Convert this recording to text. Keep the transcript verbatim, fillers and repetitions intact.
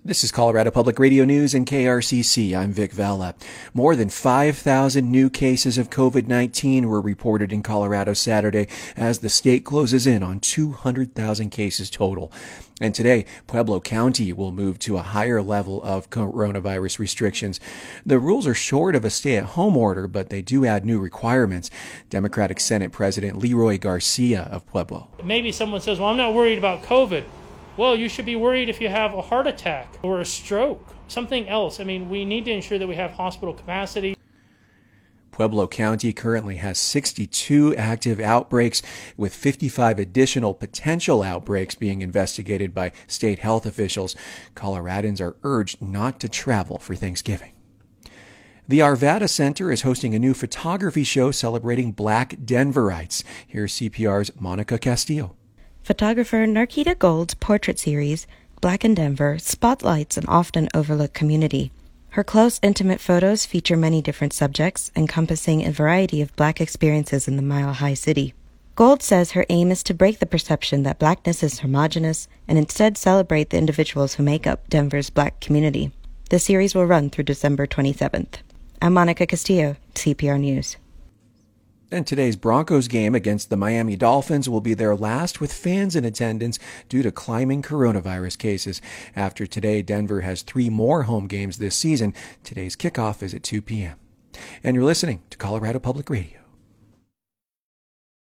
This is Colorado Public Radio News and K R C C. I'm Vic Vela. More than five thousand new cases of COVID nineteen were reported in Colorado Saturday as the state closes in on two hundred thousand cases total. And today, Pueblo County will move to a higher level of coronavirus restrictions. The rules are short of a stay-at-home order, but they do add new requirements. Democratic Senate President Leroy Garcia of Pueblo. Maybe someone says, well, I'm not worried about COVID. Well, you should be worried if you have a heart attack or a stroke, something else. I mean, we need to ensure that we have hospital capacity. Pueblo County currently has sixty-two active outbreaks, with fifty-five additional potential outbreaks being investigated by state health officials. Coloradans are urged not to travel for Thanksgiving. The Arvada Center is hosting a new photography show celebrating Black Denverites. Here's C P R's Monica Castillo. Photographer Narkita Gold's portrait series, Black in Denver, spotlights an often overlooked community. Her close, intimate photos feature many different subjects, encompassing a variety of Black experiences in the Mile High City. Gold says her aim is to break the perception that Blackness is homogenous and instead celebrate the individuals who make up Denver's Black community. The series will run through December twenty-seventh. I'm Monica Castillo, C P R News. And today's Broncos game against the Miami Dolphins will be their last with fans in attendance due to climbing coronavirus cases. After today, Denver has three more home games this season. Today's kickoff is at two p.m. And you're listening to Colorado Public Radio.